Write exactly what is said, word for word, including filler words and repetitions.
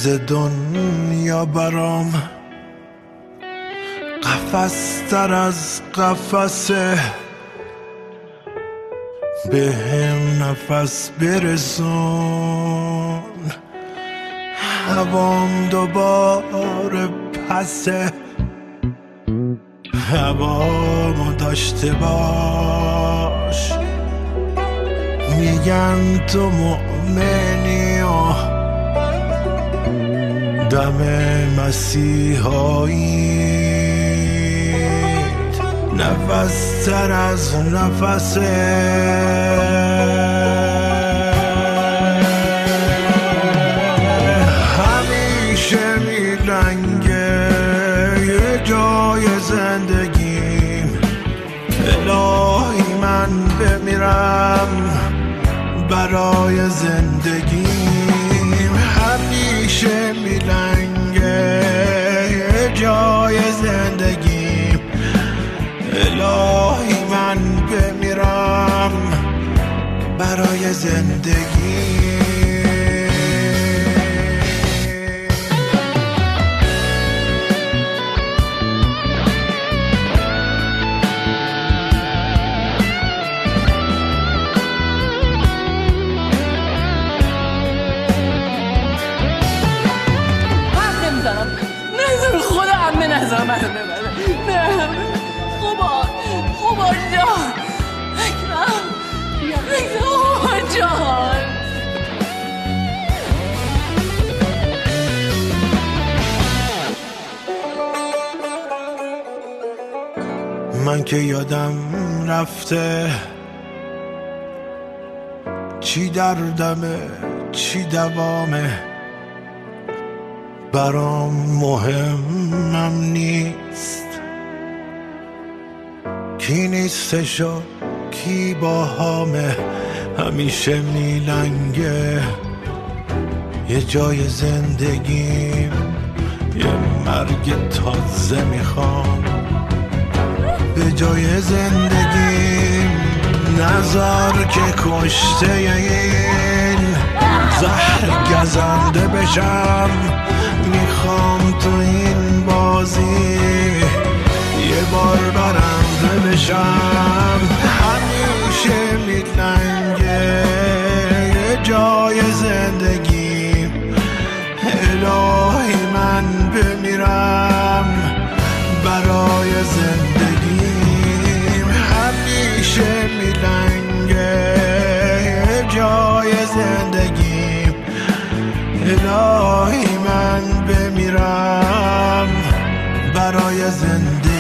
امروز دنیا برام قفس تر از قفسه، به هم نفس برسون، هوام دوباره پسه، هوامو داشته باش. میگن تو مؤمنی و دم مسیحاییت نفس تر از نفسه. همیشه میلنگه یه جای زندگیم، الهی من بمیرم برای زندگیم. همیشه میلنگه یه جای زندگیم، الهی من بمیرم برای زندگیم. نظر من ببره. نه خوبا خوبا جان اکرم خوبا جان. من که یادم رفته چی دردمه چی دوامه، برام مهمم نیست کی نیستش و کی باهامه. همیشه میلنگه یه جای زندگیم، یه مرگ تازه میخوام به جای زندگیم. نزار که کشته این زهر گزنده بشم، میخوام تو این بازی یه بار برنده بشم. همیشه میلنگه یه جای زندگیم، الهی من بمیرم برای زندگیم. همیشه میلنگه یه جای زندگیم، الهی من بمیرم برای زندگی.